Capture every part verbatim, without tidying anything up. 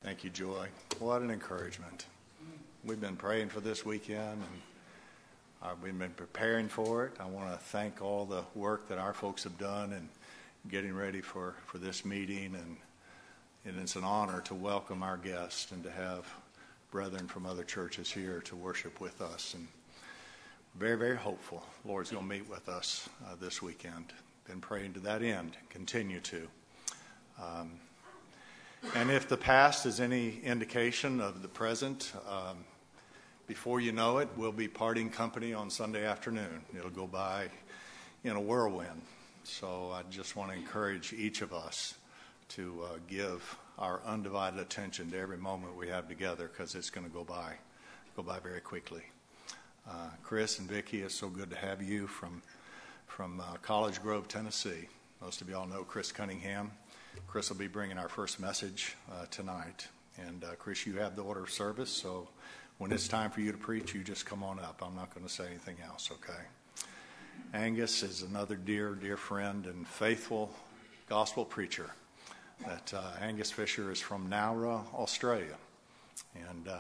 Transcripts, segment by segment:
Thank you, Joy. What an encouragement. We've been praying for this weekend, and uh, we've been preparing for it. I want to thank all the work that our folks have done in getting ready for, for this meeting, and, and it's an honor to welcome our guests and to have brethren from other churches here to worship with us. And very, very hopeful the Lord's going to meet with us uh, this weekend. Been praying to that end, continue to. Um, and if the past is any indication of the present, um, before you know it, we'll be parting company on Sunday afternoon. It'll go by in a whirlwind. So I just want to encourage each of us to uh, give our undivided attention to every moment we have together, because it's going to go by, go by very quickly. Uh, Chris and Vicki, it's so good to have you from from uh, College Grove, Tennessee. Most of you all know Chris Cunningham. Chris will be bringing our first message uh, tonight. And uh, Chris, you have the order of service, so when it's time for you to preach, you just come on up. I'm not going to say anything else, okay? Angus is another dear, dear friend and faithful gospel preacher. That uh, Angus Fisher is from Nowra, Australia. And uh,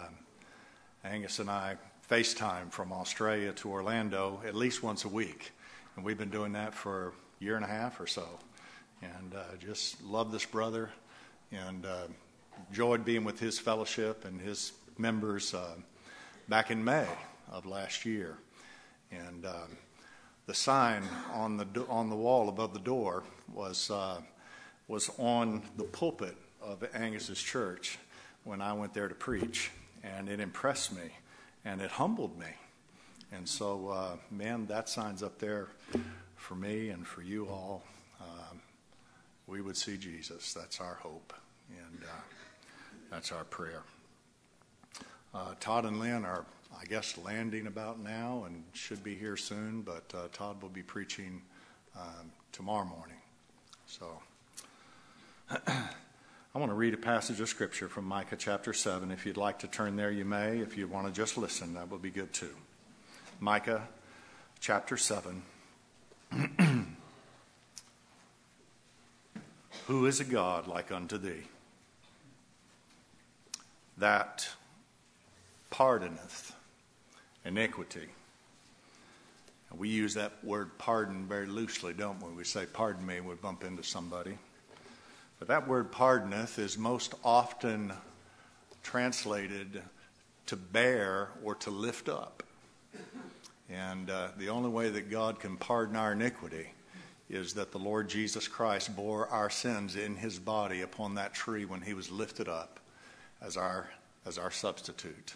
Angus and I FaceTime from Australia to Orlando at least once a week. And we've been doing that for a year and a half or so. And uh, just love this brother, and uh, enjoyed being with his fellowship and his members uh, back in May of last year. And uh, the sign on the do- on the wall above the door was uh, was on the pulpit of Angus's church when I went there to preach, and it impressed me and it humbled me. And so, uh, man, that sign's up there for me and for you all. Um, we would see Jesus. That's our hope, and uh, that's our prayer. Uh, Todd and Lynn are, I guess, landing about now and should be here soon, but uh, Todd will be preaching um, tomorrow morning. So I want to read a passage of Scripture from Micah chapter seven. If you'd like to turn there, you may. If you want to just listen, that would be good too. Micah chapter seven. Who is a God like unto thee, that pardoneth iniquity? And we use that word pardon very loosely, don't we? We say, pardon me, we bump into somebody. But that word pardoneth is most often translated to bear or to lift up. And uh, the only way that God can pardon our iniquity is that the Lord Jesus Christ bore our sins in his body upon that tree when he was lifted up as our as our substitute.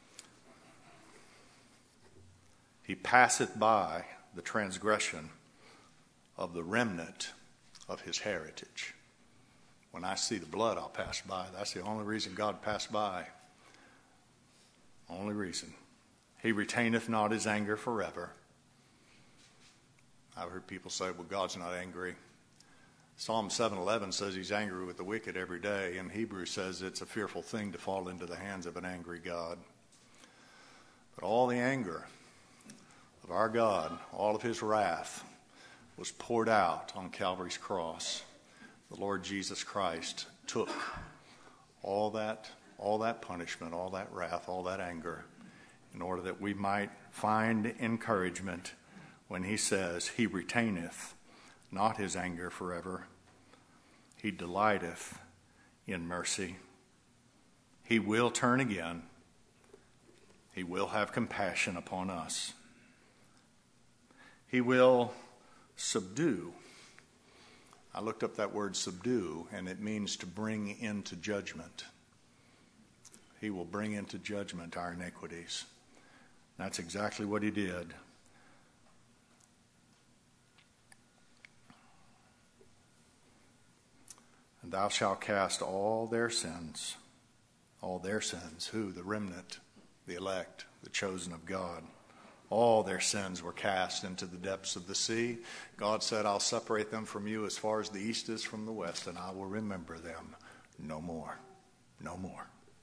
He passeth by the transgression of the remnant of his heritage. When I see the blood, I'll pass by. That's the only reason God passed by. Only reason. He retaineth not his anger forever. I've heard people say, well, God's not angry. Psalm seven eleven says he's angry with the wicked every day, and Hebrews says it's a fearful thing to fall into the hands of an angry God. But all the anger of our God, all of his wrath, was poured out on Calvary's cross. The Lord Jesus Christ took all that, all that punishment, all that wrath, all that anger, in order that we might find encouragement when he says, he retaineth not his anger forever. He delighteth in mercy. He will turn again. He will have compassion upon us. He will subdue. I looked up that word subdue, and it means to bring into judgment. He will bring into judgment our iniquities. That's exactly what he did. And thou shalt cast all their sins, all their sins, who? The remnant, the elect, the chosen of God. All their sins were cast into the depths of the sea. God said, I'll separate them from you as far as the east is from the west, and I will remember them no more, no more.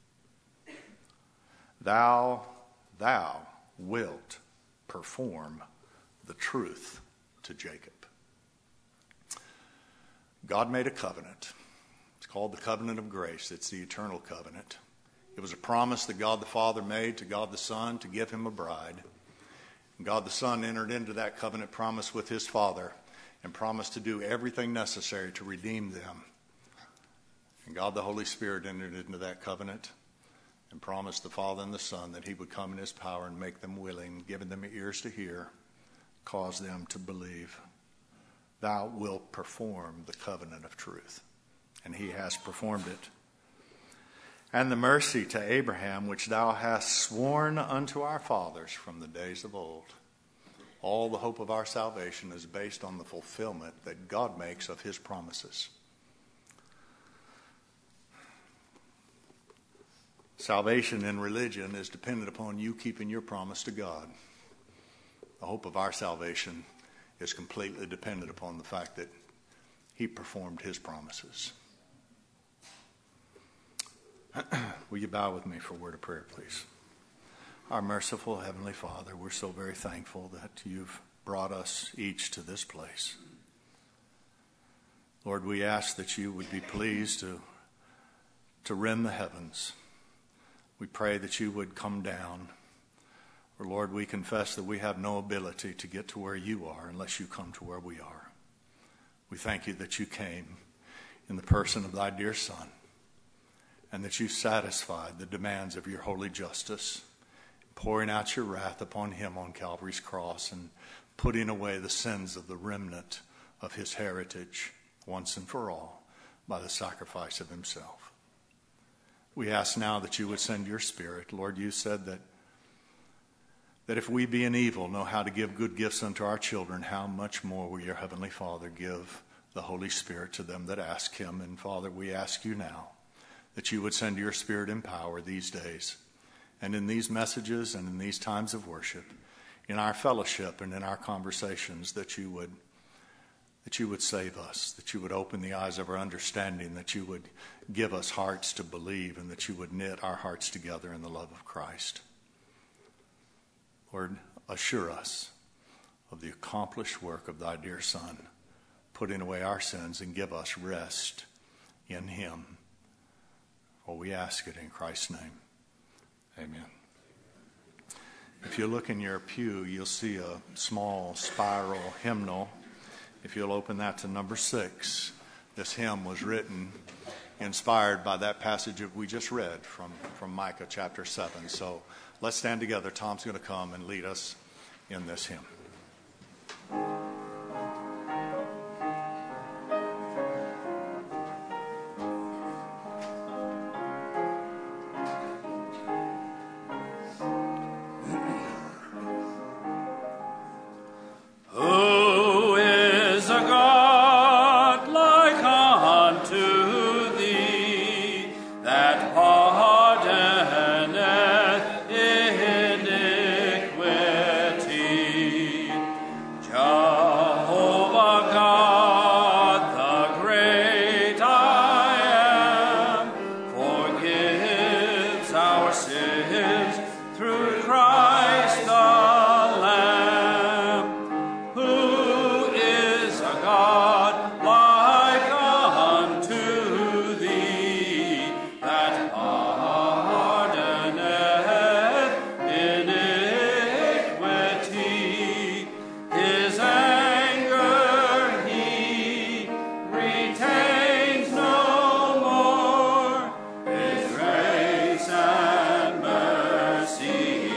Thou, thou wilt perform the truth to Jacob. God made a covenant. It's called the covenant of grace. It's the eternal covenant. It was a promise that God the Father made to God the Son to give him a bride. And God the Son entered into that covenant promise with his Father and promised to do everything necessary to redeem them. And God the Holy Spirit entered into that covenant and promised the Father and the Son that he would come in his power and make them willing, giving them ears to hear, cause them to believe. Thou wilt perform the covenant of truth. And he has performed it. And the mercy to Abraham, which thou hast sworn unto our fathers from the days of old. All the hope of our salvation is based on the fulfillment that God makes of his promises. Salvation in religion is dependent upon you keeping your promise to God. The hope of our salvation is completely dependent upon the fact that he performed his promises. Will you bow with me for a word of prayer, please? Our merciful Heavenly Father, we're so very thankful that you've brought us each to this place. Lord, we ask that you would be pleased to, to rend the heavens. We pray that you would come down. Or Lord, we confess that we have no ability to get to where you are unless you come to where we are. We thank you that you came in the person of thy dear Son, and that you satisfied the demands of your holy justice, pouring out your wrath upon him on Calvary's cross and putting away the sins of the remnant of his heritage once and for all by the sacrifice of himself. We ask now that you would send your Spirit. Lord, you said that, that if we being evil know how to give good gifts unto our children, how much more will your Heavenly Father give the Holy Spirit to them that ask him. And Father, we ask you now that you would send your Spirit in power these days, and in these messages and in these times of worship, in our fellowship and in our conversations, that you would that you would save us, that you would open the eyes of our understanding, that you would give us hearts to believe, and that you would knit our hearts together in the love of Christ. Lord, assure us of the accomplished work of thy dear Son, putting away our sins, and give us rest in him. For we ask it in Christ's name. Amen. If you look in your pew, you'll see a small spiral hymnal. If you'll open that to number six, this hymn was written, inspired by that passage that we just read from, from Micah chapter seven. So let's stand together. Tom's going to come and lead us in this hymn. See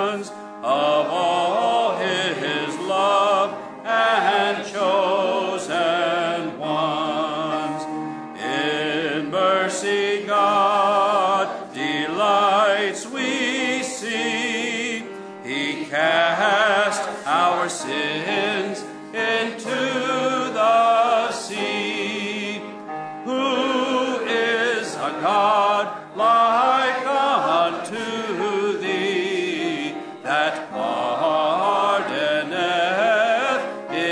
ones, of all his love and chosen ones. In mercy God delights we see. He cast our sins into the sea. Who is a God like unto thee, that pardoneth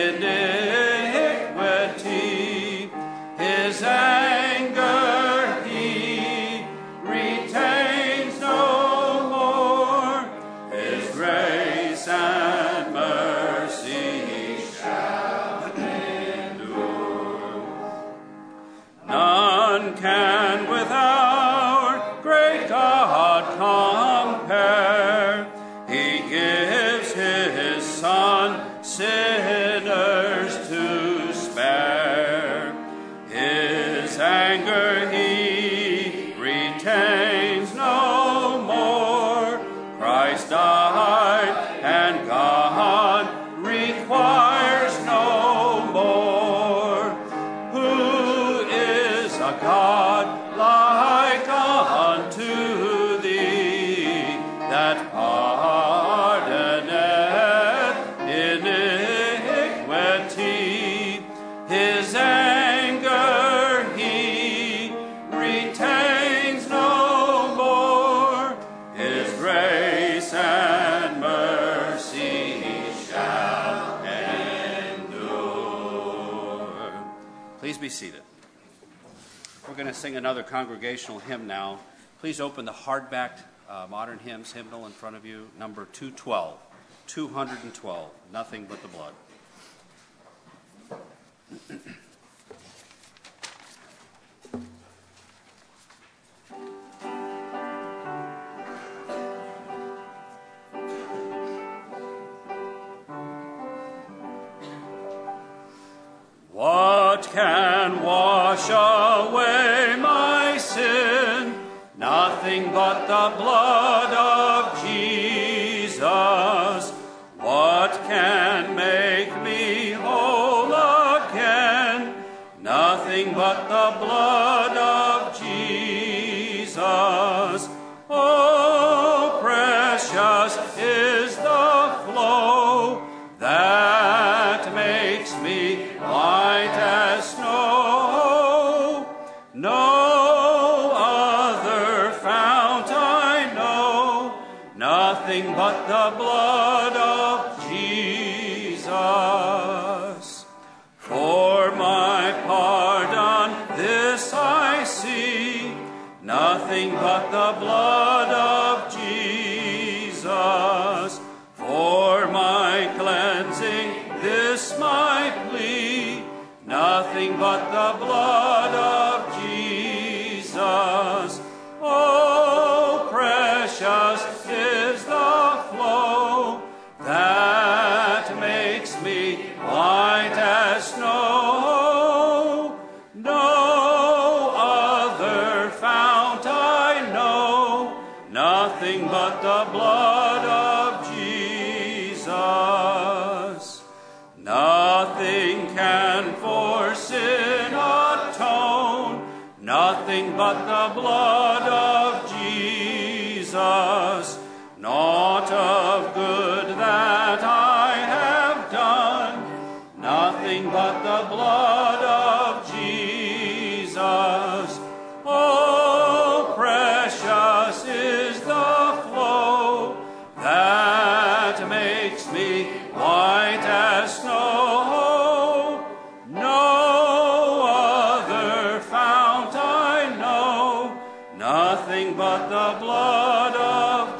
iniquity? His anger he retains no more. His grace and mercy shall endure. None can with our great God compare. He gives his Son sinners to spare. His anger he retains no more. Christ died and God requires no more. Who is a God like unto thee, that pardoneth iniquity? His anger he retains no more. His grace and mercy shall endure. Please be seated. We're going to sing another congregational hymn now. Please open the hardbacked uh, modern hymns hymnal in front of you, number two twelve. two twelve, Nothing But the Blood. What can wash away my sin? Nothing but the blood of Jesus. What can make me whole again? Nothing but the blood of Jesus. Oh, precious is the flow that makes me white as snow. No other fount I know, nothing but the blood of Jesus. For my pardon this I see, nothing but the blood of Jesus. For my cleansing this my plea, nothing but the blood of Jesus. Oh, precious is the flow that makes me white as snow. No other fount I know, nothing but the blood of Jesus. Nothing can for sin atone, nothing but the blood of Jesus. Naught of good that I have done, nothing but the blood of Jesus. Oh, precious is the flow that makes me white as snow. No other fount I know, nothing but the blood of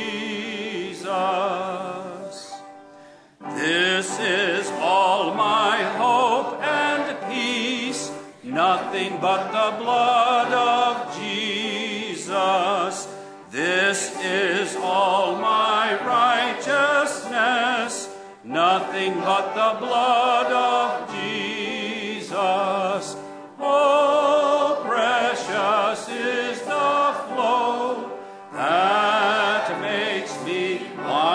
Jesus. This is all my hope and peace, nothing but the blood of Jesus. This is all my righteousness, nothing but the blood of Jesus. Oh, precious is the flow that makes me white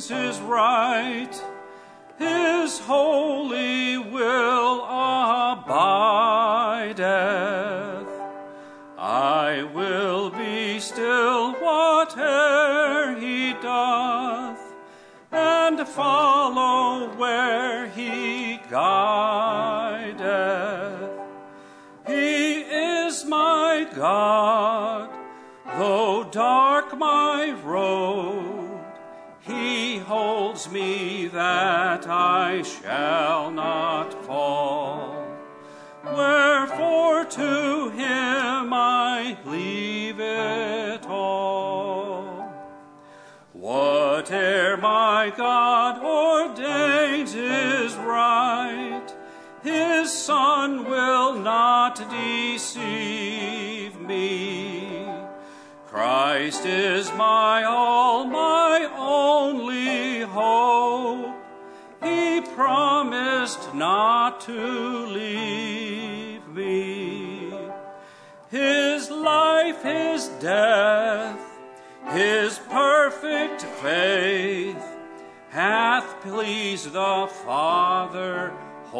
this is right. His holy will abideth. I will be still whate'er he doth, and follow where he guideth. He is my God, though dark my road, he holds me that I shall not fall. Wherefore to him I leave it all. Whate'er my God ordains is right. His Son will not deceive me. Christ is my all, my only hope. He promised not to leave me. His life, his death, his perfect faith hath pleased the Father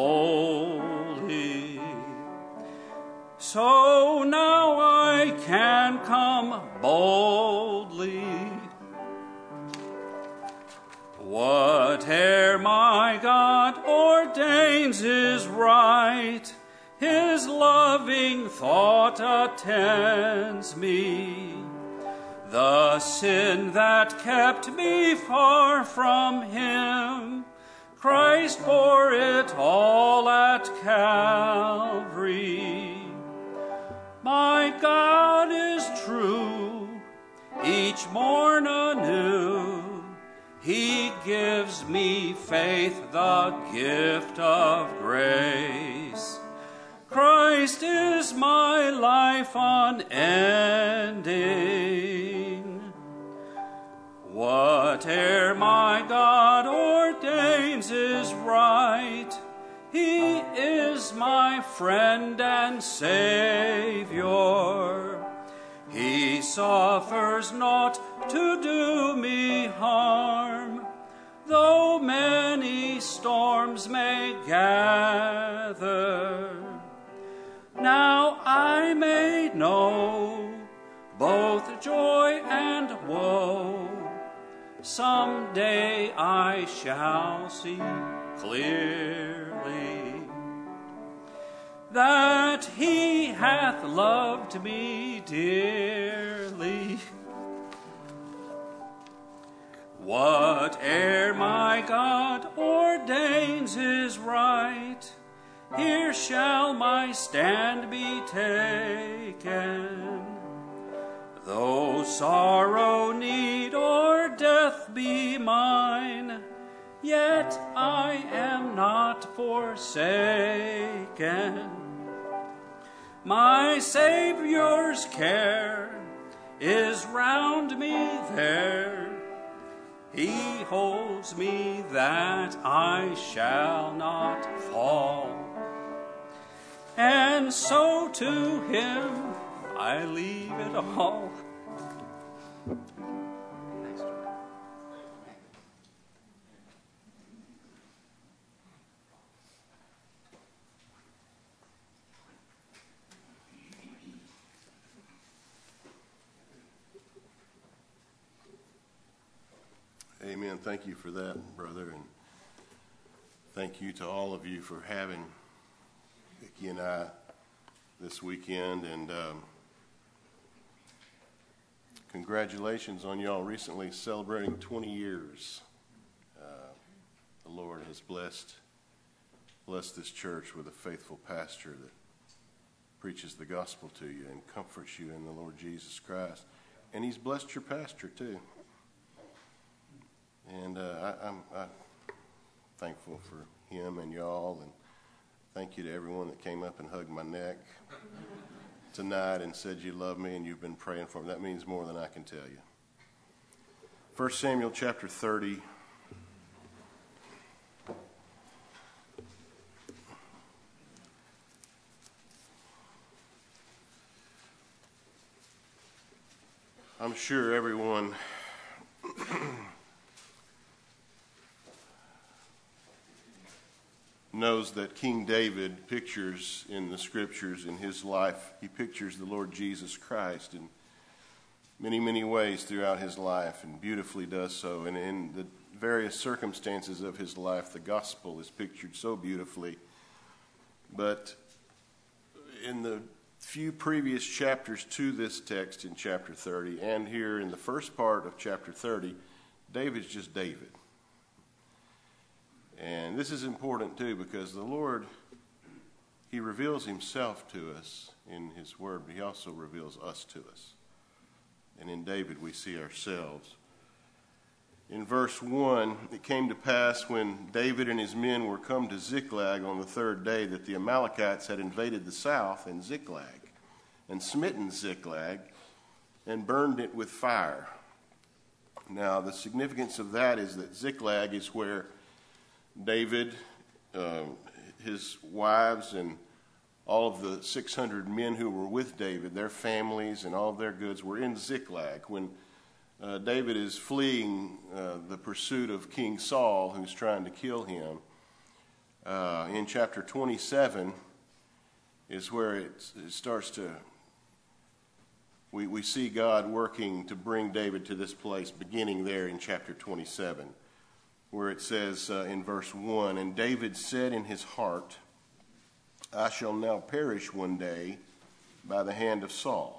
holy. So now I can come boldly. Whate'er my God ordains is right. His loving thought attends me. The sin that kept me far from him, Christ bore it all at Calvary. My God is true, each morn anew. He gives me faith, the gift of grace. Christ is my life unending. Whate'er my God ordains is right. He is my friend and Savior. He suffers not to do me harm, though many storms may gather. Now I may know both joy and woe. Someday I shall see clearly that he hath loved me dearly. Whate'er my God ordains is right. Here shall my stand be taken. Though sorrow, need, or death be mine, yet I am not forsaken. My Savior's care is round me there. He holds me that I shall not fall. And so to him I leave it all. Amen. Thank you for that, brother, and thank you to all of you for having Vicki and I this weekend, and um, congratulations on y'all recently celebrating twenty years. Uh, the Lord has blessed blessed this church with a faithful pastor that preaches the gospel to you and comforts you in the Lord Jesus Christ, and he's blessed your pastor too. And uh, I, I'm, I'm thankful for him and y'all, and thank you to everyone that came up and hugged my neck tonight and said you love me and you've been praying for me. That means more than I can tell you. First Samuel chapter thirty. I'm sure everyone knows that King David pictures in the scriptures in his life, he pictures the Lord Jesus Christ in many, many ways throughout his life, and beautifully does so. And in the various circumstances of his life, the gospel is pictured so beautifully. But in the few previous chapters to this text in chapter thirty, and here in the first part of chapter thirty, David's just David. And this is important too, because the Lord, he reveals himself to us in his word, but he also reveals us to us. And in David we see ourselves. In verse one, it came to pass when David and his men were come to Ziklag on the third day that the Amalekites had invaded the south and Ziklag, and smitten Ziklag, and burned it with fire. Now, the significance of that is that Ziklag is where David, uh, his wives, and all of the six hundred men who were with David, their families and all of their goods were in Ziklag. When uh, David is fleeing uh, the pursuit of King Saul, who's trying to kill him, uh, in chapter twenty-seven is where it, it starts to, we, we see God working to bring David to this place, beginning there in chapter twenty-seven, where it says uh, in verse one, and David said in his heart, I shall now perish one day by the hand of Saul.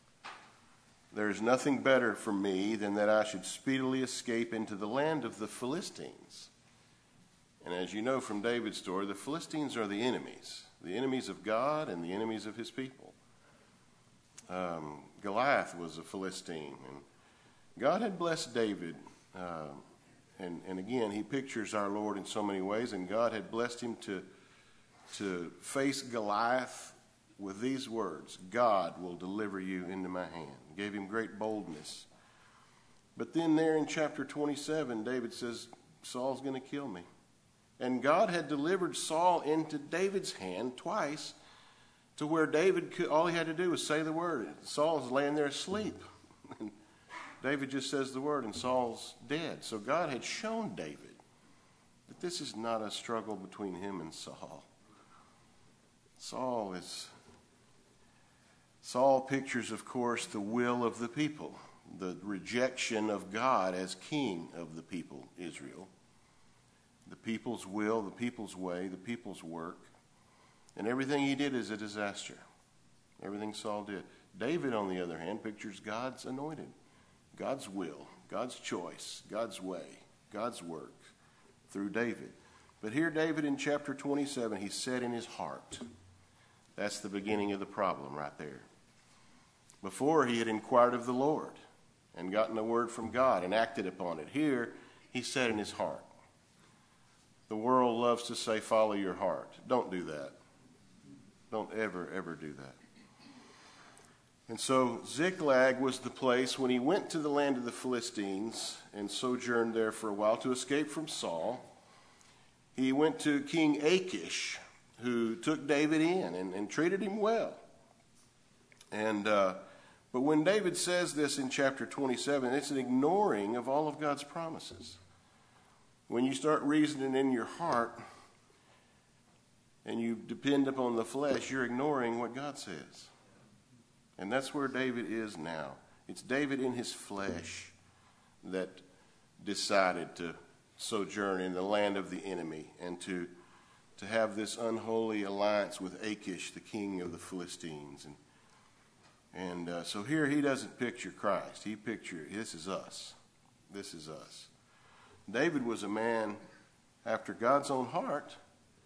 There is nothing better for me than that I should speedily escape into the land of the Philistines. And as you know from David's story, the Philistines are the enemies, the enemies of God and the enemies of his people. Um, Goliath was a Philistine, and God had blessed David. Uh, and, and again, he pictures our Lord in so many ways, and God had blessed him to to face Goliath with these words, God will deliver you into my hand. Gave him great boldness. But then there in chapter twenty-seven, David says, Saul's going to kill me. And God had delivered Saul into David's hand twice, to where David could, all he had to do was say the word. Saul's laying there asleep. And David just says the word, and Saul's dead. So God had shown David that this is not a struggle between him and Saul. Saul is, Saul pictures, of course, the will of the people, the rejection of God as king of the people, Israel. The people's will, the people's way, the people's work. And everything he did is a disaster. Everything Saul did. David, on the other hand, pictures God's anointed, God's will, God's choice, God's way, God's work through David. But here David in chapter twenty-seven, he said in his heart. That's the beginning of the problem right there. Before, he had inquired of the Lord and gotten a word from God and acted upon it. Here, he said in his heart. The world loves to say, follow your heart. Don't do that. Don't ever, ever do that. And so Ziklag was the place when he went to the land of the Philistines and sojourned there for a while to escape from Saul. He went to King Achish, who took David in and, and treated him well. And uh, but when David says this in chapter twenty-seven, it's an ignoring of all of God's promises. When you start reasoning in your heart and you depend upon the flesh, you're ignoring what God says. And that's where David is now. It's David in his flesh that decided to sojourn in the land of the enemy and to to have this unholy alliance with Achish, the king of the Philistines. And, and uh, so here he doesn't picture Christ. He pictures, this is us. This is us. David was a man after God's own heart,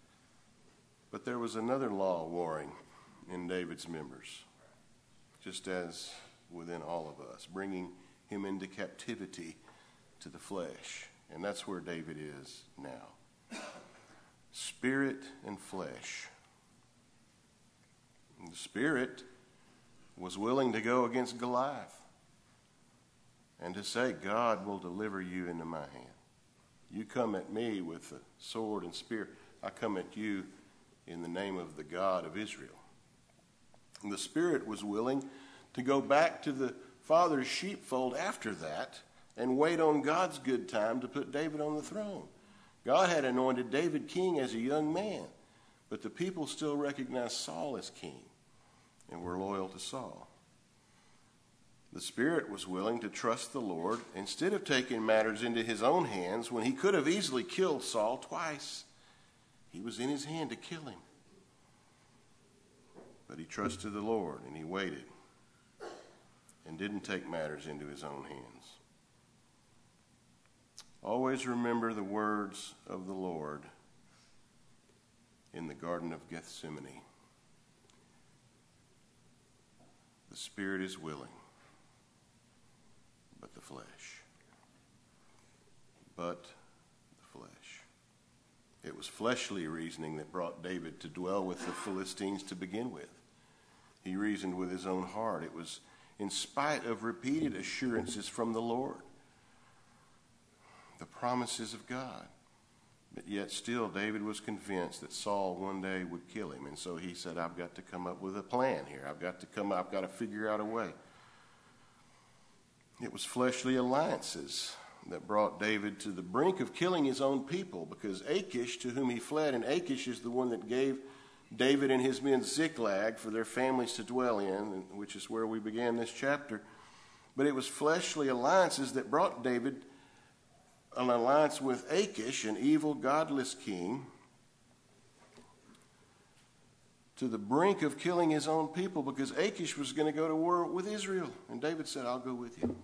but there was another law warring in David's members, just as within all of us, bringing him into captivity to the flesh. And that's where David is now. Spirit and flesh. And the spirit was willing to go against Goliath and to say, God will deliver you into my hand. You come at me with a sword and spear. I come at you in the name of the God of Israel. And the spirit was willing to go back to the father's sheepfold after that and wait on God's good time to put David on the throne. God had anointed David king as a young man, but the people still recognized Saul as king and were loyal to Saul. The Spirit was willing to trust the Lord instead of taking matters into his own hands when he could have easily killed Saul twice. He was in his hand to kill him. But he trusted the Lord and he waited and didn't take matters into his own hands. Always remember the words of the Lord in the Garden of Gethsemane. The spirit is willing, but the flesh. But the flesh. It was fleshly reasoning that brought David to dwell with the Philistines to begin with. He reasoned with his own heart. It was in spite of repeated assurances from the Lord, the promises of God. But yet still David was convinced that Saul one day would kill him. And so he said, I've got to come up with a plan here. I've got to come I've got to figure out a way. It was fleshly alliances that brought David to the brink of killing his own people, because Achish, to whom he fled, and Achish is the one that gave David and his men Ziklag for their families to dwell in, which is where we began this chapter. But it was fleshly alliances that brought David an alliance with Achish, an evil, godless king, to the brink of killing his own people, because Achish was going to go to war with Israel. And David said, I'll go with you.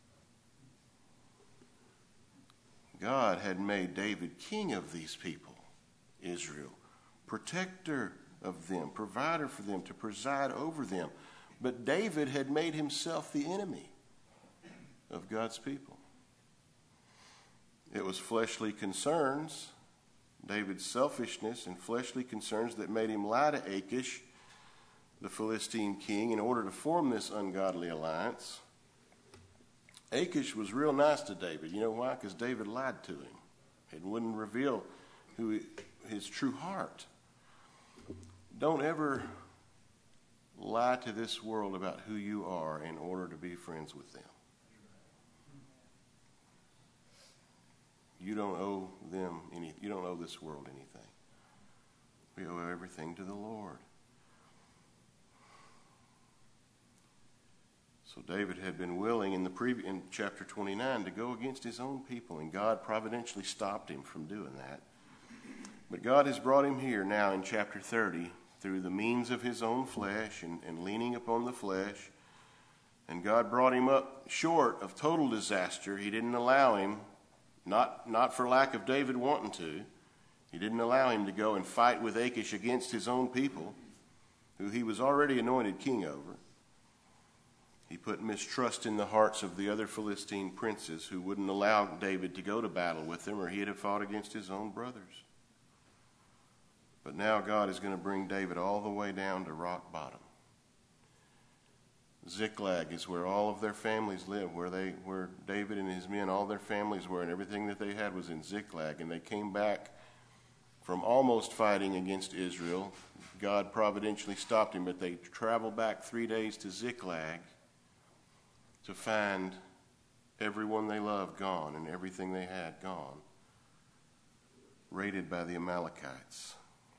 God had made David king of these people, Israel, protector of them, provider for them, to preside over them. But David had made himself the enemy of God's people. It was fleshly concerns, David's selfishness and fleshly concerns, that made him lie to Achish, the Philistine king, in order to form this ungodly alliance. Achish was real nice to David. You know why? Because David lied to him and wouldn't reveal who he, his true heart. Don't ever lie to this world about who you are in order to be friends with them. You don't owe them any, you don't owe this world anything. We owe everything to the Lord. So David had been willing in the previous, in chapter twenty-nine, to go against his own people, and God providentially stopped him from doing that. But God has brought him here now in chapter thirty through the means of his own flesh and, and leaning upon the flesh. And God brought him up short of total disaster. He didn't allow him, not, not for lack of David wanting to, he didn't allow him to go and fight with Achish against his own people, who he was already anointed king over. He put mistrust in the hearts of the other Philistine princes, who wouldn't allow David to go to battle with them, or he'd have fought against his own brothers. But now God is going to bring David all the way down to rock bottom. Ziklag is where all of their families live, where they, where David and his men, all their families were, and everything that they had was in Ziklag. And they came back from almost fighting against Israel. God providentially stopped him, but they traveled back three days to Ziklag to find everyone they loved gone and everything they had gone, raided by the Amalekites.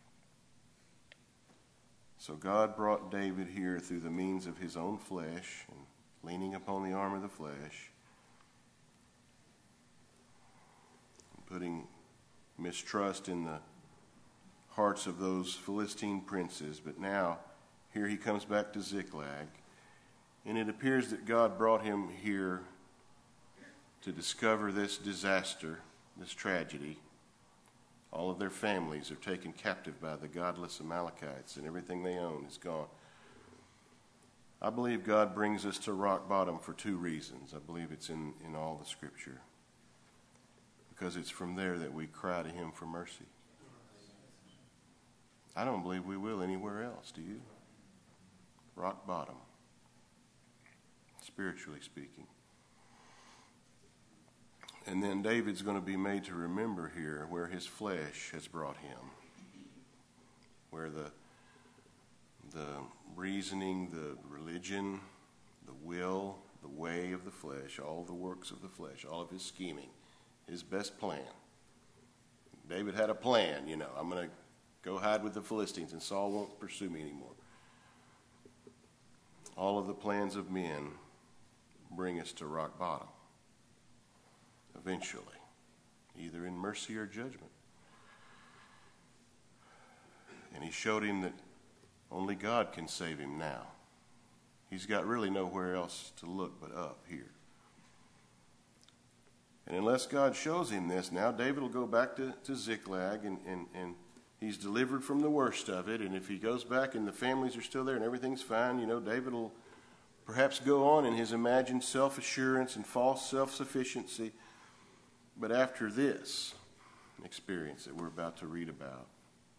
So God brought David here through the means of his own flesh, and leaning upon the arm of the flesh, and putting mistrust in the hearts of those Philistine princes. But now, here he comes back to Ziklag, and it appears that God brought him here to discover this disaster, this tragedy. All of their families are taken captive by the godless Amalekites, and everything they own is gone. I believe God brings us to rock bottom for two reasons. I believe it's in, in all the Scripture, because it's from there that we cry to him for mercy. I don't believe we will anywhere else, do you? Rock bottom, spiritually speaking. And then David's going to be made to remember here where his flesh has brought him, where the the reasoning, the religion, the will, the way of the flesh, all the works of the flesh, all of his scheming, his best plan, David had a plan, you know. I'm going to go hide with the Philistines, and Saul won't pursue me anymore. All of the plans of men bring us to rock bottom, eventually, either in mercy or judgment. And he showed him that only God can save him now. He's got really nowhere else to look but up here. And unless God shows him this, now David will go back to, to Ziklag, and, and, and he's delivered from the worst of it. And if he goes back and the families are still there and everything's fine, you know, David will perhaps go on in his imagined self-assurance and false self-sufficiency. But after this experience that we're about to read about,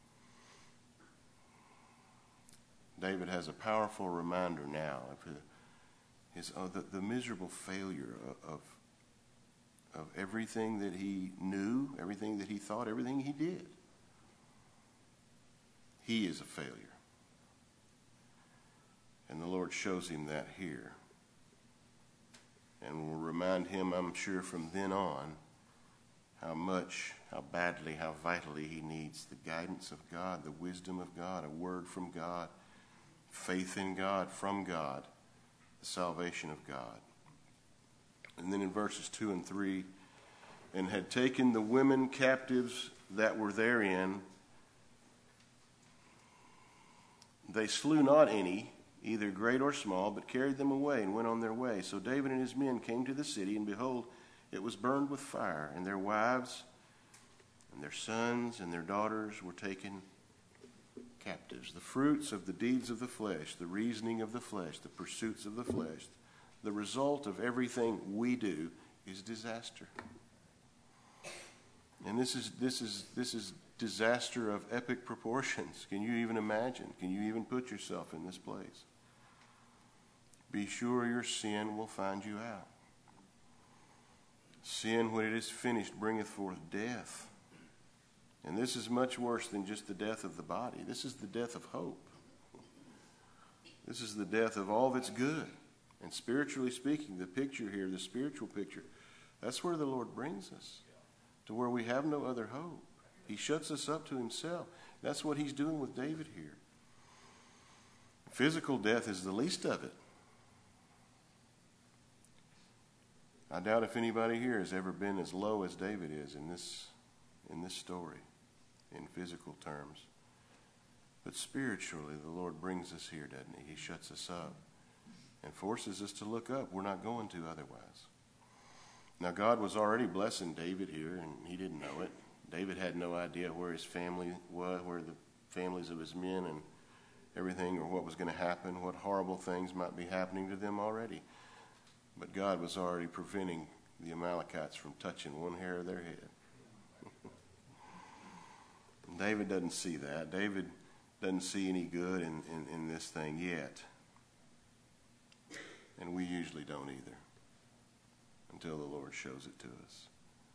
David has a powerful reminder now of his, of the, the miserable failure of, of of everything that he knew, everything that he thought, everything he did. He is a failure. And the Lord shows him that here. And will remind him, I'm sure, from then on, how much, how badly, how vitally he needs the guidance of God, the wisdom of God, a word from God, faith in God, from God, the salvation of God. And then in verses two and three, and had taken the women captives that were therein. They slew not any, either great or small, but carried them away and went on their way. So David and his men came to the city, and behold, it was burned with fire, and their wives and their sons and their daughters were taken captives. The fruits of the deeds of the flesh, the reasoning of the flesh, the pursuits of the flesh, the result of everything we do is disaster. And this is this is this is disaster of epic proportions. Can you even imagine? Can you even put yourself in this place? Be sure your sin will find you out. Sin, when it is finished, bringeth forth death. And this is much worse than just the death of the body. This is the death of hope. This is the death of all that's good. And spiritually speaking, the picture here, the spiritual picture, that's where the Lord brings us, to where we have no other hope. He shuts us up to himself. That's what he's doing with David here. Physical death is the least of it. I doubt if anybody here has ever been as low as David is in this, in this story, in physical terms. But spiritually, the Lord brings us here, doesn't he? He shuts us up and forces us to look up. We're not going to otherwise. Now, God was already blessing David here, and he didn't know it. David had no idea where his family was, where the families of his men and everything, or what was going to happen, what horrible things might be happening to them already. But God was already preventing the Amalekites from touching one hair of their head. David doesn't see that. David doesn't see any good in, in, in this thing yet. And we usually don't either, until the Lord shows it to us.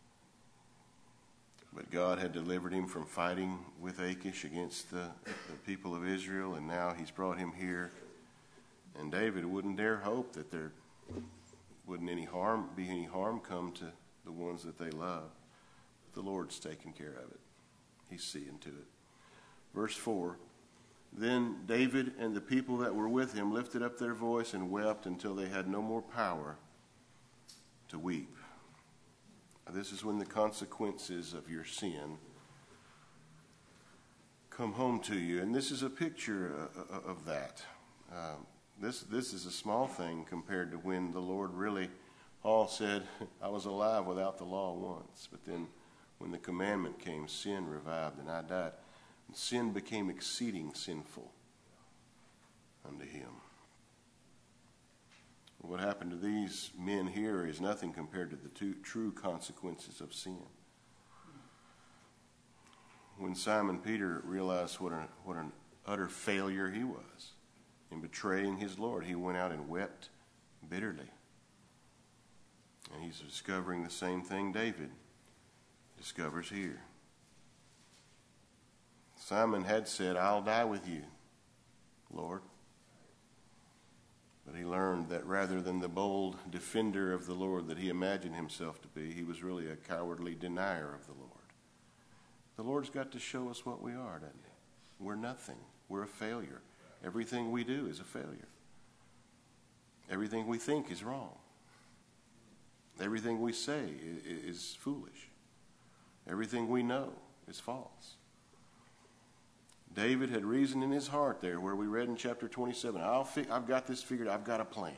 But God had delivered him from fighting with Achish against the, the people of Israel, and now he's brought him here. And David wouldn't dare hope that there wouldn't any harm be any harm come to the ones that they love. The Lord's taking care of it. He's seeing to it. Verse four, then David and the people that were with him lifted up their voice and wept until they had no more power to weep. Now, this is when the consequences of your sin come home to you. And this is a picture of that. Um, this, this is a small thing compared to when the Lord really, Paul said, I was alive without the law once. But then when the commandment came, sin revived and I died. Sin became exceeding sinful unto him. What happened to these men here is nothing compared to the two true consequences of sin. When Simon Peter realized what, a, what an utter failure he was in betraying his Lord, he went out and wept bitterly. And he's discovering the same thing David discovers here. Simon had said, I'll die with you, Lord. But he learned that rather than the bold defender of the Lord that he imagined himself to be, he was really a cowardly denier of the Lord. The Lord's got to show us what we are, doesn't he? We're nothing. We're a failure. Everything we do is a failure. Everything we think is wrong. Everything we say is foolish. Everything we know is false. David had reason in his heart there where we read in chapter twenty-seven, I'll fi- I've got this figured, I've got a plan.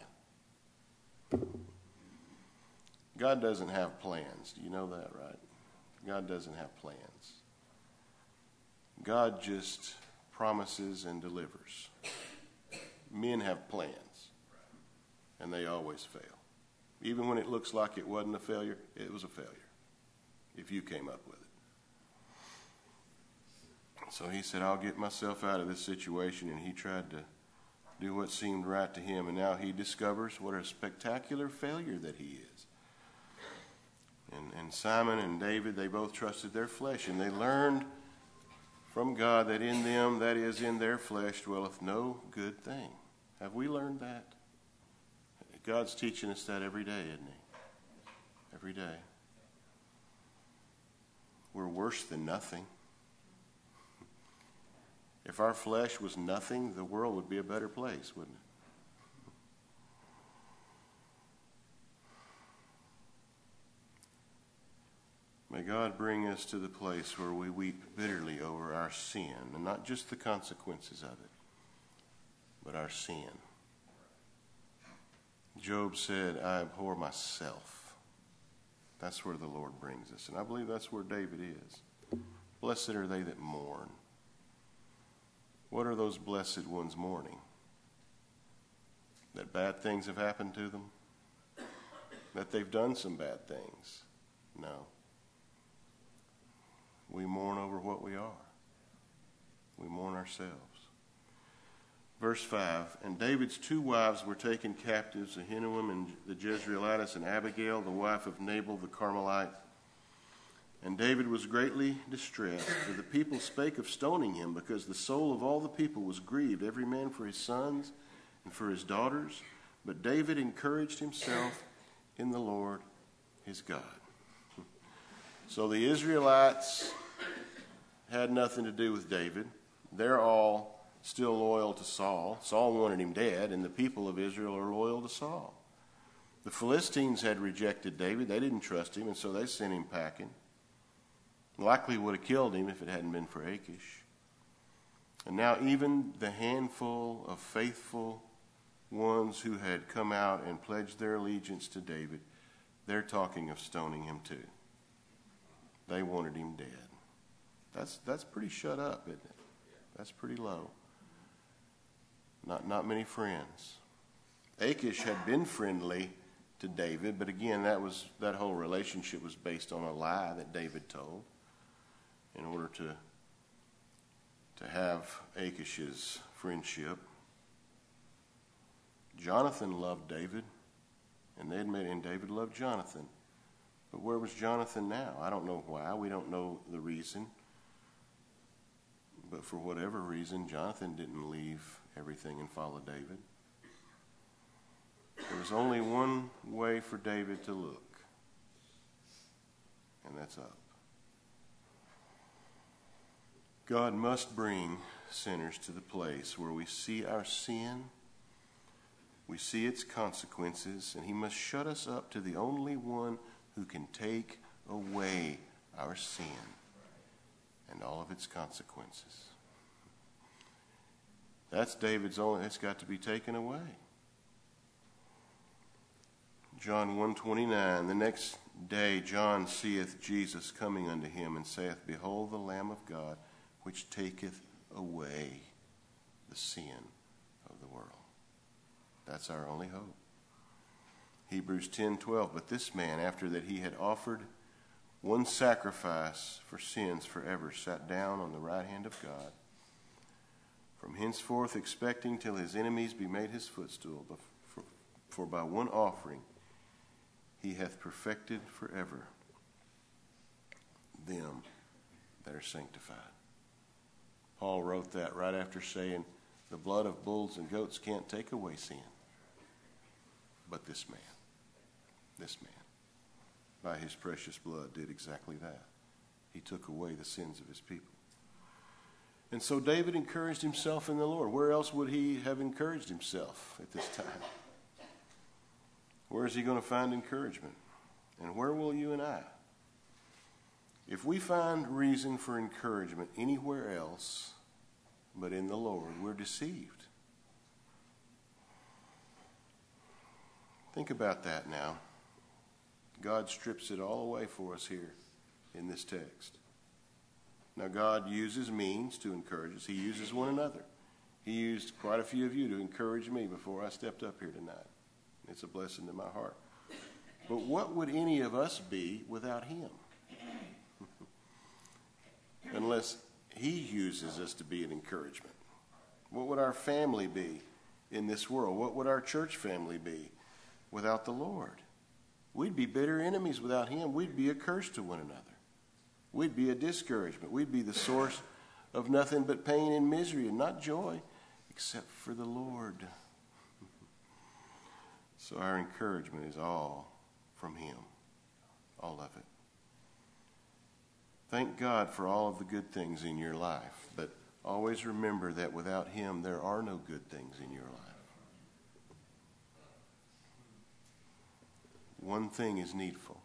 God doesn't have plans. Do you know that, right? God doesn't have plans. God just promises and delivers. Men have plans, and they always fail. Even when it looks like it wasn't a failure, it was a failure, if you came up with it. So he said, I'll get myself out of this situation, and he tried to do what seemed right to him, and now he discovers what a spectacular failure that he is. And, and Simon and David, they both trusted their flesh, and they learned from God that in them, that is, in their flesh, dwelleth no good thing. Have we learned that? God's teaching us that every day, isn't he? Every day. We're worse than nothing. If our flesh was nothing, the world would be a better place, wouldn't it? May God bring us to the place where we weep bitterly over our sin, and not just the consequences of it, but our sin. Job said, I abhor myself. That's where the Lord brings us. And I believe that's where David is. Blessed are they that mourn. What are those blessed ones mourning? That bad things have happened to them? That they've done some bad things? No. We mourn over what we are. We mourn ourselves. Verse five, and David's two wives were taken captives, Ahinoam and the Jezreelitess, and Abigail, the wife of Nabal the Carmelite. And David was greatly distressed, for the people spake of stoning him, because the soul of all the people was grieved, every man for his sons and for his daughters. But David encouraged himself in the Lord his God. So the Israelites had nothing to do with David. They're all still loyal to Saul. Saul wanted him dead, and the people of Israel are loyal to Saul. The Philistines had rejected David. They didn't trust him, and so they sent him packing. Likely would have killed him if it hadn't been for Achish. And now even the handful of faithful ones who had come out and pledged their allegiance to David, they're talking of stoning him too. They wanted him dead. That's that's pretty shut up, isn't it? That's pretty low. Not not many friends. Achish had been friendly to David, but again, that was that whole relationship was based on a lie that David told in order to to have Achish's friendship. Jonathan loved David, and they admitted, and David loved Jonathan. But where was Jonathan now? I don't know why. We don't know the reason. But for whatever reason, Jonathan didn't leave everything and follow David. There was only one way for David to look, and that's up. God must bring sinners to the place where we see our sin, we see its consequences, and he must shut us up to the only one who can take away our sin and all of its consequences. That's David's only, it's got to be taken away. John one twenty-nine, the next day John seeth Jesus coming unto him, and saith, Behold the Lamb of God, which taketh away the sin of the world. That's our only hope. Hebrews ten twelve, but this man, after that he had offered one sacrifice for sins forever, sat down on the right hand of God, from henceforth expecting till his enemies be made his footstool. For, for by one offering he hath perfected forever them that are sanctified. Paul wrote that right after saying, the blood of bulls and goats can't take away sin. But this man, this man, by his precious blood, did exactly that. He took away the sins of his people. And so David encouraged himself in the Lord. Where else would he have encouraged himself at this time? Where is he going to find encouragement? And where will you and I? If we find reason for encouragement anywhere else but in the Lord, we're deceived. Think about that now. God strips it all away for us here in this text. Now, God uses means to encourage us. He uses one another. He used quite a few of you to encourage me before I stepped up here tonight. It's a blessing to my heart. But what would any of us be without him? Unless he uses us to be an encouragement. What would our family be in this world? What would our church family be without the Lord? We'd be bitter enemies without him. We'd be a curse to one another. We'd be a discouragement. We'd be the source of nothing but pain and misery and not joy, except for the Lord. So our encouragement is all from him, all of it. Thank God for all of the good things in your life, but always remember that without him there are no good things in your life. One thing is needful.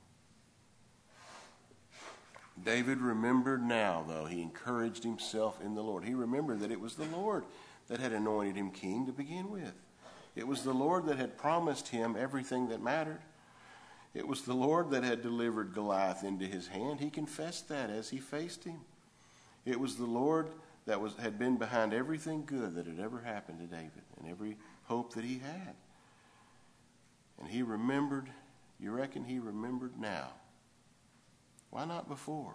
David remembered now, though, he encouraged himself in the Lord. He remembered that it was the Lord that had anointed him king to begin with. It was the Lord that had promised him everything that mattered. It was the Lord that had delivered Goliath into his hand. He confessed that as he faced him. It was the Lord that was had been behind everything good that had ever happened to David and every hope that he had. And he remembered, you reckon he remembered now? Why not before?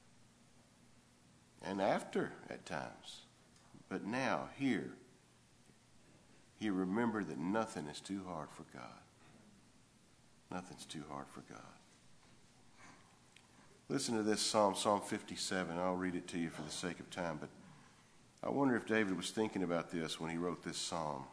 And after at times. But now, here, he remembered that nothing is too hard for God. Nothing's too hard for God. Listen to this psalm, Psalm fifty-seven. I'll read it to you for the sake of time. But I wonder if David was thinking about this when he wrote this psalm.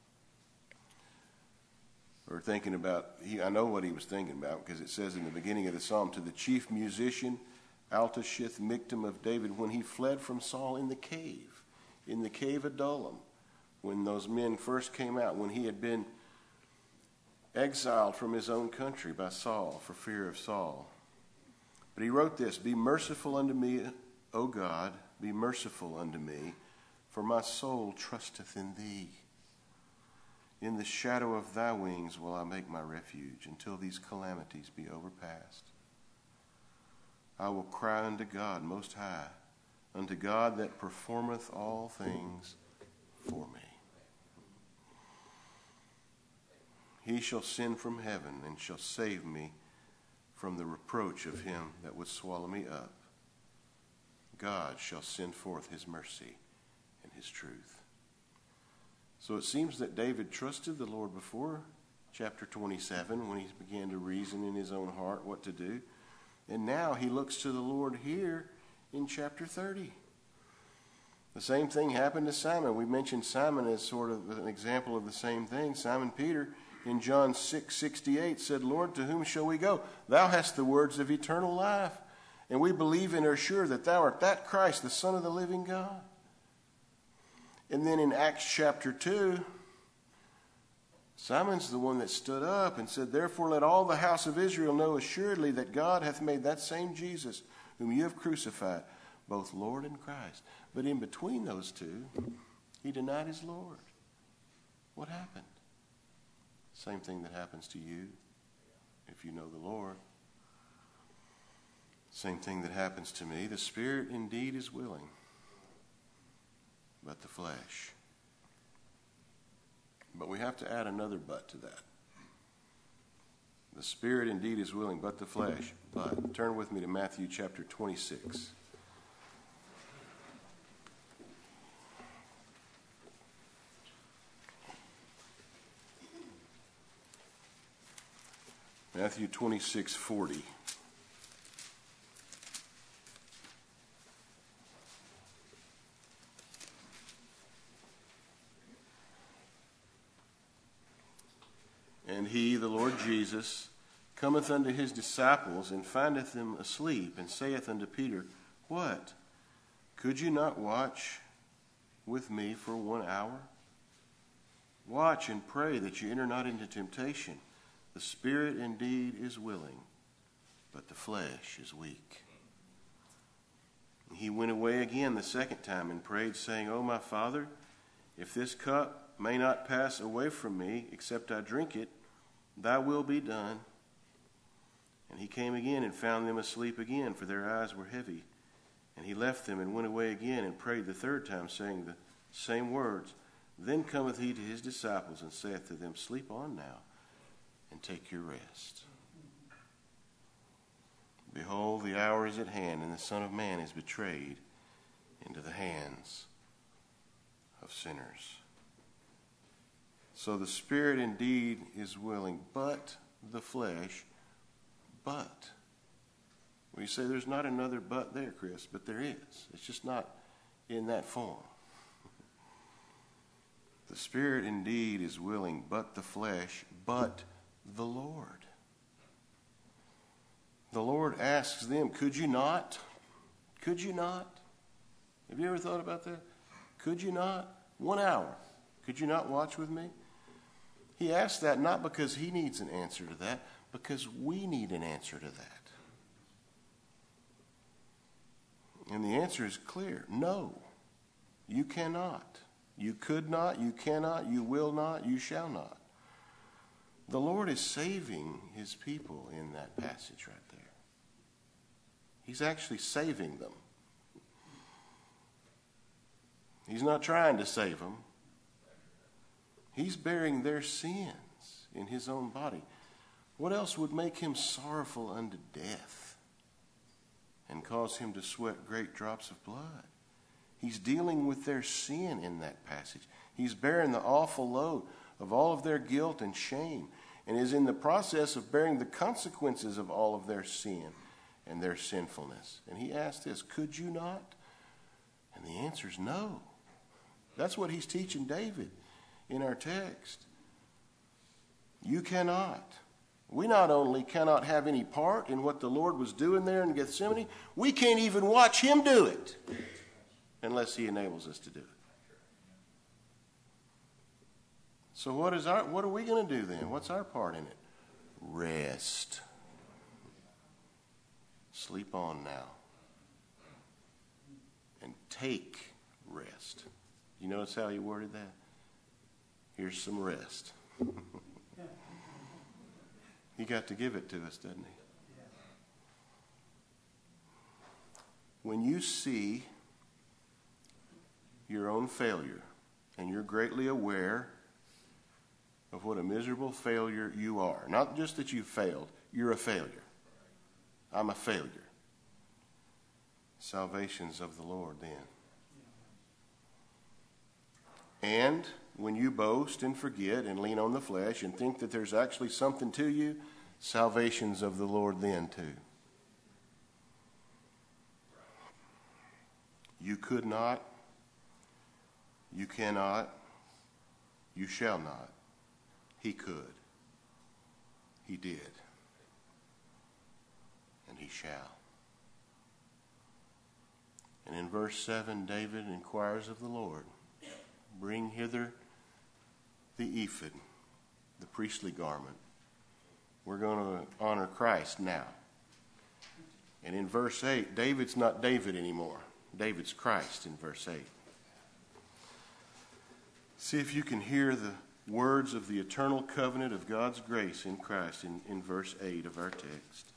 Or thinking about, he, I know what he was thinking about because it says in the beginning of the psalm, to the chief musician, Altashith Michtam of David, when he fled from Saul in the cave, in the cave of Adullam, when those men first came out, when he had been exiled from his own country by Saul for fear of Saul. But he wrote this, be merciful unto me, O God, be merciful unto me, for my soul trusteth in thee. In the shadow of thy wings will I make my refuge until these calamities be overpast. I will cry unto God most high, unto God that performeth all things for me. He shall send from heaven and shall save me from the reproach of him that would swallow me up. God shall send forth his mercy and his truth. So it seems that David trusted the Lord before chapter twenty-seven when he began to reason in his own heart what to do. And now he looks to the Lord here in chapter thirty. The same thing happened to Simon. We mentioned Simon as sort of an example of the same thing. Simon Peter in John six sixty-eight said, Lord, to whom shall we go? Thou hast the words of eternal life. And we believe and are sure that thou art that Christ, the Son of the living God. And then in Acts chapter two, Simon's the one that stood up and said, therefore let all the house of Israel know assuredly that God hath made that same Jesus, whom you have crucified, both Lord and Christ. But in between those two, he denied his Lord. What happened? Same thing that happens to you if you know the Lord. Same thing that happens to me. The spirit indeed is willing, but the flesh. But we have to add another but to that. The spirit indeed is willing, but the flesh. But turn with me to Matthew chapter twenty-six. Matthew twenty-six forty. And he, the Lord Jesus, cometh unto his disciples, and findeth them asleep, and saith unto Peter, What? Could you not watch with me for one hour? Watch and pray that you enter not into temptation. The spirit indeed is willing, but the flesh is weak. He went away again the second time and prayed, saying, O my Father, if this cup may not pass away from me, except I drink it, thy will be done. And he came again and found them asleep again, for their eyes were heavy. And he left them and went away again and prayed the third time, saying the same words. Then cometh he to his disciples and saith to them, Sleep on now, and take your rest. Behold, the hour is at hand, and the Son of Man is betrayed into the hands of sinners. So the spirit indeed is willing, but the flesh, but. Well, you say there's not another but there, Chris, but there is. It's just not in that form. The spirit indeed is willing, but the flesh, but the Lord. The Lord asks them, could you not? Could you not? Have you ever thought about that? Could you not? One hour. Could you not watch with me? He asks that not because he needs an answer to that, because we need an answer to that. And the answer is clear. No, you cannot. You could not, you cannot, you will not, you shall not. The Lord is saving his people in that passage right there. He's actually saving them. He's not trying to save them. He's bearing their sins in his own body. What else would make him sorrowful unto death and cause him to sweat great drops of blood? He's dealing with their sin in that passage. He's bearing the awful load of all of their guilt and shame, and is in the process of bearing the consequences of all of their sin and their sinfulness. And he asked this, could you not? And the answer is no. That's what he's teaching David in our text. You cannot. We not only cannot have any part in what the Lord was doing there in Gethsemane, we can't even watch him do it unless he enables us to do it. So what is our what are we going to do then? What's our part in it? Rest. Sleep on now. And take rest. You notice how he worded that? Here's some rest. He got to give it to us, doesn't he? When you see your own failure, and you're greatly aware of what a miserable failure you are. Not just that you failed, you're a failure. I'm a failure. Salvation's of the Lord then. And when you boast and forget and lean on the flesh and think that there's actually something to you, salvation's of the Lord then too. You could not, you cannot, you shall not. He could. He did. And he shall. And in verse seven, David inquires of the Lord, bring hither the ephod, the priestly garment. We're going to honor Christ now. And in verse eight, David's not David anymore. David's Christ in verse eight. See if you can hear the words of the eternal covenant of God's grace in Christ in, in verse eight of our text.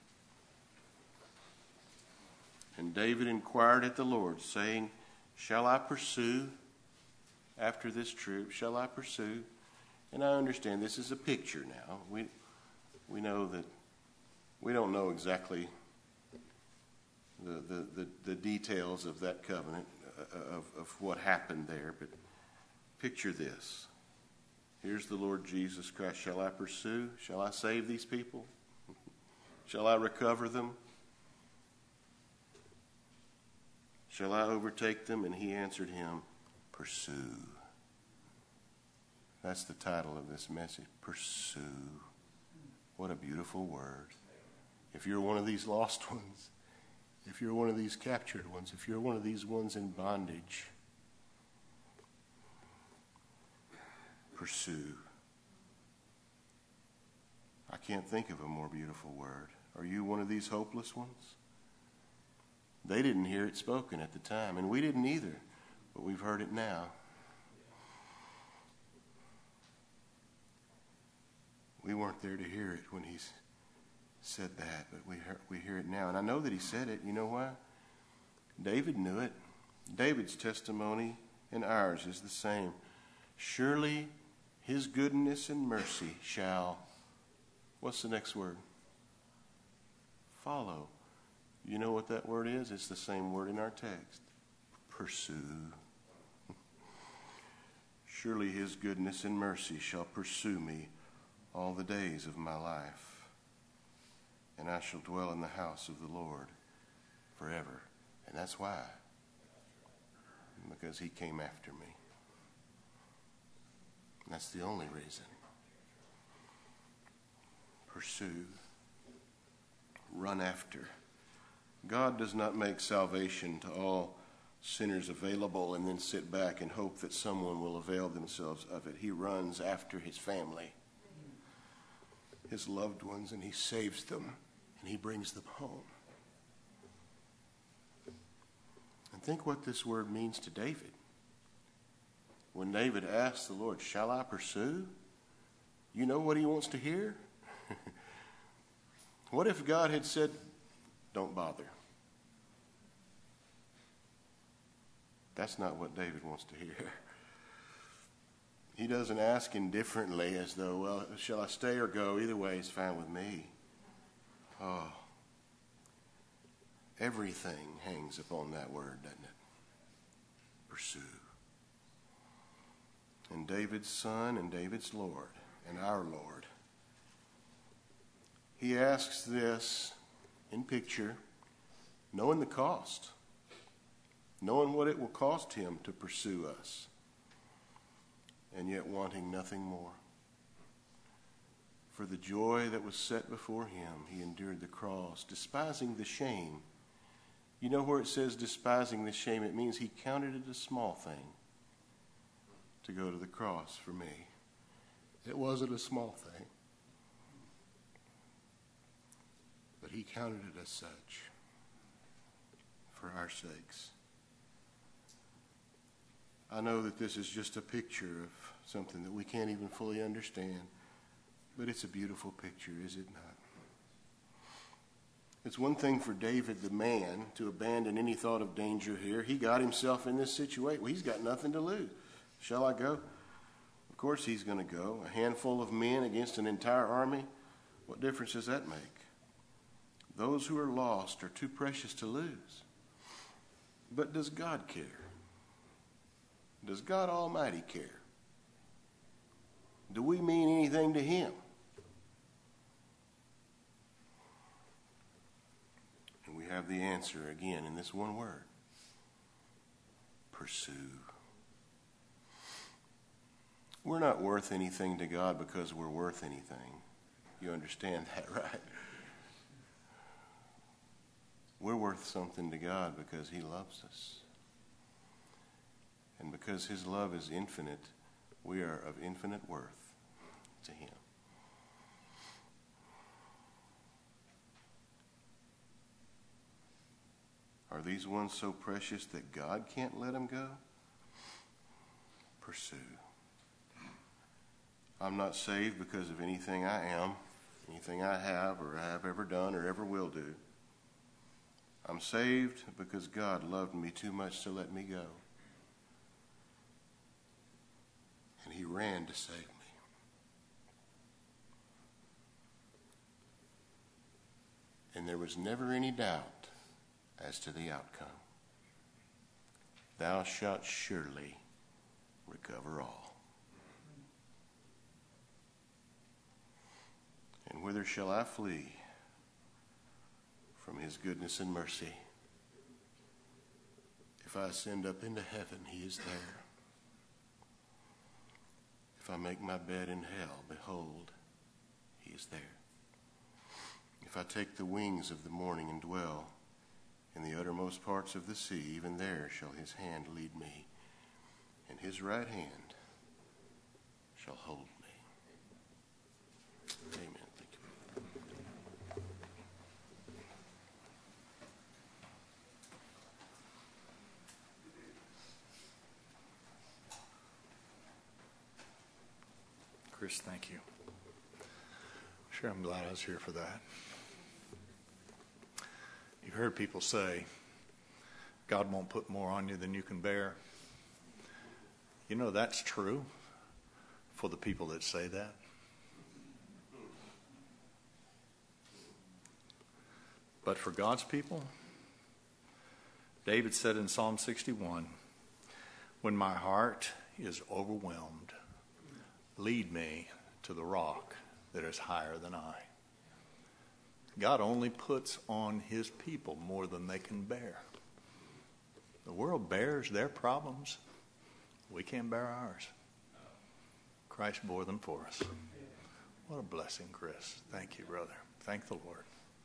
And David inquired at the Lord, saying, shall I pursue after this troop? Shall I pursue? And I understand this is a picture now. We we know that we don't know exactly the the, the, the details of that covenant, uh, of, of what happened there, but picture this. Here's the Lord Jesus Christ. Shall I pursue? Shall I save these people? Shall I recover them? Shall I overtake them? And he answered him, pursue. That's the title of this message. Pursue. What a beautiful word. If you're one of these lost ones, if you're one of these captured ones, if you're one of these ones in bondage, pursue. I can't think of a more beautiful word. Are you one of these hopeless ones? They didn't hear it spoken at the time, and we didn't either, but we've heard it now. We weren't there to hear it when he said that, but we hear, we hear it now. And I know that he said it. You know why? David knew it. David's testimony and ours is the same. Surely his goodness and mercy shall, what's the next word? Follow. You know what that word is? It's the same word in our text. Pursue. Surely his goodness and mercy shall pursue me all the days of my life, and I shall dwell in the house of the Lord forever. And that's why. Because he came after me. And that's the only reason. Pursue. Run after. God does not make salvation to all sinners available and then sit back and hope that someone will avail themselves of it. He runs after his family, his loved ones, and he saves them, and he brings them home. And think what this word means to David. When David asked the Lord, shall I pursue? You know what he wants to hear? What if God had said, don't bother? That's not what David wants to hear. He doesn't ask indifferently as though, well, shall I stay or go? Either way is fine with me. Oh, everything hangs upon that word, doesn't it? Pursue. And David's son and David's Lord and our Lord, he asks this in picture, knowing the cost, knowing what it will cost him to pursue us, and yet wanting nothing more. For the joy that was set before him, he endured the cross, despising the shame. You know where it says despising the shame, it means he counted it a small thing to go to the cross for me. It wasn't a small thing, but he counted it as such for our sakes. I know that this is just a picture of something that we can't even fully understand, but it's a beautiful picture, is it not? It's one thing for David, the man, to abandon any thought of danger here. He got himself in this situation. Well, he's got nothing to lose. Shall I go? Of course he's going to go. A handful of men against an entire army. What difference does that make? Those who are lost are too precious to lose. But does God care? Does God Almighty care? Do we mean anything to him? And we have the answer again in this one word. Pursue. We're not worth anything to God because we're worth anything. You understand that, right? We're worth something to God because he loves us. And because his love is infinite, we are of infinite worth to him. Are these ones so precious that God can't let them go? Pursue. I'm not saved because of anything I am, anything I have or have ever done or ever will do. I'm saved because God loved me too much to let me go. And he ran to save me. And there was never any doubt as to the outcome. Thou shalt surely recover all. And whither shall I flee from his goodness and mercy? If I ascend up into heaven, he is there. If I make my bed in hell, behold, he is there. If I take the wings of the morning and dwell in the uttermost parts of the sea, even there shall his hand lead me, and his right hand shall hold me. Amen. Thank you. Chris, thank you. Sure, I'm glad I was here for that. You've heard people say, God won't put more on you than you can bear. You know, that's true for the people that say that. But for God's people, David said in Psalm sixty-one, when my heart is overwhelmed, lead me to the rock that is higher than I. God only puts on his people more than they can bear. The world bears their problems. We can't bear ours. Christ bore them for us. What a blessing, Chris. Thank you, brother. Thank the Lord.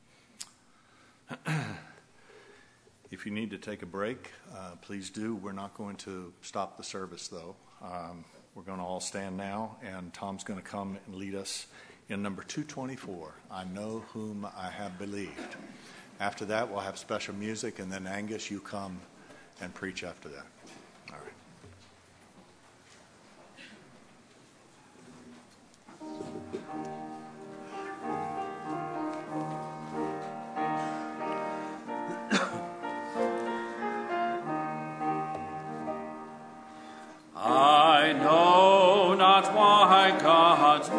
If you need to take a break, uh, please do. We're not going to stop the service, though. Um, we're going to all stand now, and Tom's going to come and lead us in number two twenty-four, I Know Whom I Have Believed. After that, we'll have special music, and then Angus, you come and preach after that. All right. I know not why God's